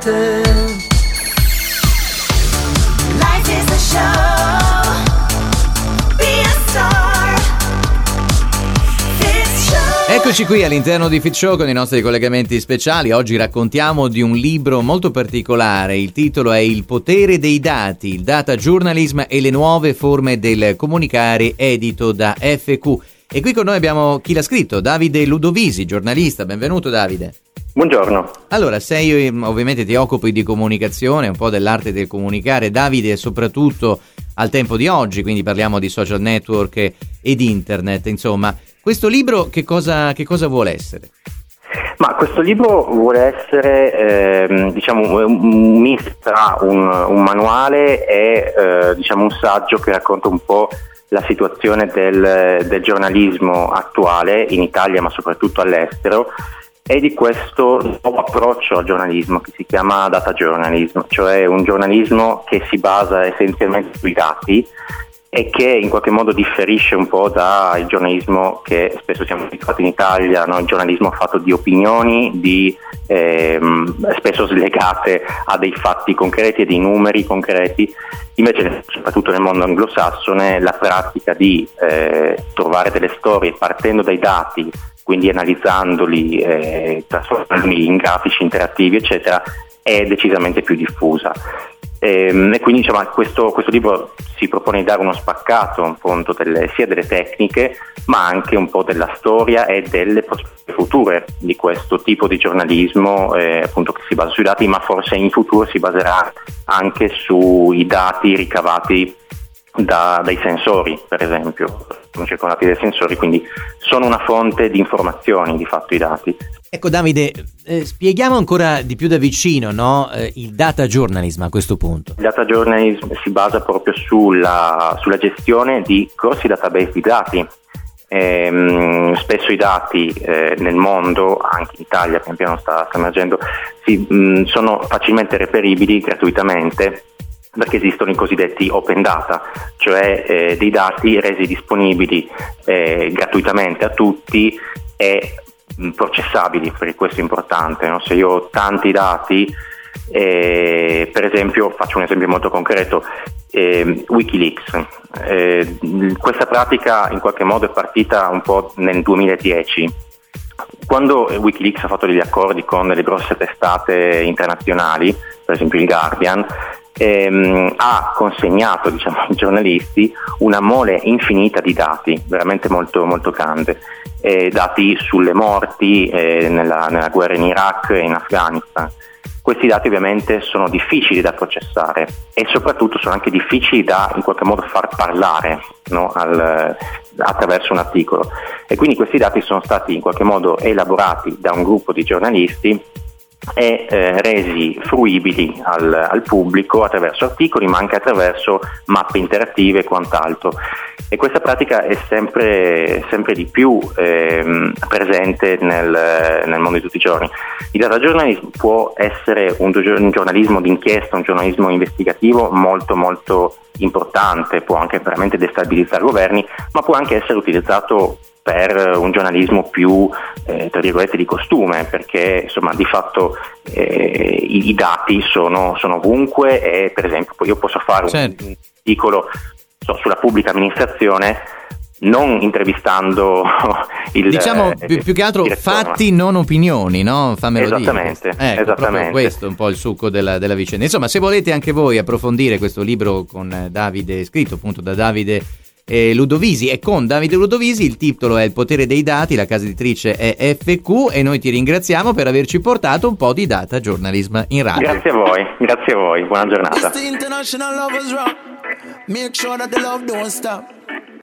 niente. Life is a show, be a star. Fitz Show. Eccoci qui all'interno di Fitz Show con i nostri collegamenti speciali. Oggi raccontiamo di un libro molto particolare. Il titolo è Il potere dei dati, il data journalism e le nuove forme del comunicare, edito da FQ. E qui con noi abbiamo chi l'ha scritto, Davide Ludovisi, giornalista. Benvenuto Davide. Buongiorno. Allora, ovviamente ti occupi di comunicazione, un po' dell'arte del comunicare, Davide, soprattutto al tempo di oggi, quindi parliamo di social network ed internet, insomma. Questo libro che cosa vuole essere? Ma questo libro vuole essere un mix tra un manuale e un saggio che racconta un po' la situazione del giornalismo attuale in Italia, ma soprattutto all'estero, e di questo nuovo approccio al giornalismo che si chiama data journalism, cioè un giornalismo che si basa essenzialmente sui dati e che in qualche modo differisce un po' dal giornalismo che spesso siamo abituati in Italia, no? Il giornalismo fatto di opinioni, spesso slegate a dei fatti concreti e dei numeri concreti. Invece, soprattutto nel mondo anglosassone, la pratica di trovare delle storie partendo dai dati, quindi analizzandoli, trasformandoli in grafici interattivi, eccetera, è decisamente più diffusa. E quindi questo libro si propone di dare uno spaccato un po' sia delle tecniche, ma anche un po' della storia e delle prospettive future di questo tipo di giornalismo, appunto, che si basa sui dati, ma forse in futuro si baserà anche sui dati ricavati dai sensori, per esempio, sono circondati dai sensori, quindi sono una fonte di informazioni di fatto i dati. Ecco Davide, spieghiamo ancora di più da vicino, no? Il data journalism a questo punto. Il data journalism si basa proprio sulla gestione di grossi database di dati. Spesso i dati nel mondo, anche in Italia pian piano sta emergendo, sono facilmente reperibili gratuitamente, perché esistono i cosiddetti open data, cioè dei dati resi disponibili gratuitamente a tutti e processabili, perché questo è importante, no? Se io ho tanti dati, per esempio, faccio un esempio molto concreto, Wikileaks, questa pratica in qualche modo è partita un po' nel 2010, quando Wikileaks ha fatto degli accordi con delle grosse testate internazionali, per esempio il Guardian, ha consegnato ai giornalisti una mole infinita di dati, veramente molto, molto grande, dati sulle morti nella guerra in Iraq e in Afghanistan. Questi dati ovviamente sono difficili da processare e soprattutto sono anche difficili da in qualche modo far parlare, no? Attraverso un articolo, e quindi questi dati sono stati in qualche modo elaborati da un gruppo di giornalisti e resi fruibili al pubblico attraverso articoli, ma anche attraverso mappe interattive e quant'altro. E questa pratica è sempre di più presente nel mondo di tutti i giorni. Il data journalism può essere un giornalismo d'inchiesta, un giornalismo investigativo molto molto importante, può anche veramente destabilizzare governi, ma può anche essere utilizzato per un giornalismo più tra virgolette di costume, perché insomma di fatto i dati sono ovunque, e per esempio io posso fare un articolo sulla pubblica amministrazione non intervistando più che altro fatti, non opinioni, no? Fammelo esattamente, dire. Esattamente. Questo è un po' il succo della vicenda. Insomma, se volete anche voi approfondire questo libro con Davide, scritto appunto da Davide Ludovisi e con Davide Ludovisi, il titolo è Il potere dei dati, la casa editrice è FQ, e noi ti ringraziamo per averci portato un po' di data journalism in radio. Grazie a voi, buona giornata. Make sure that the love don't stop.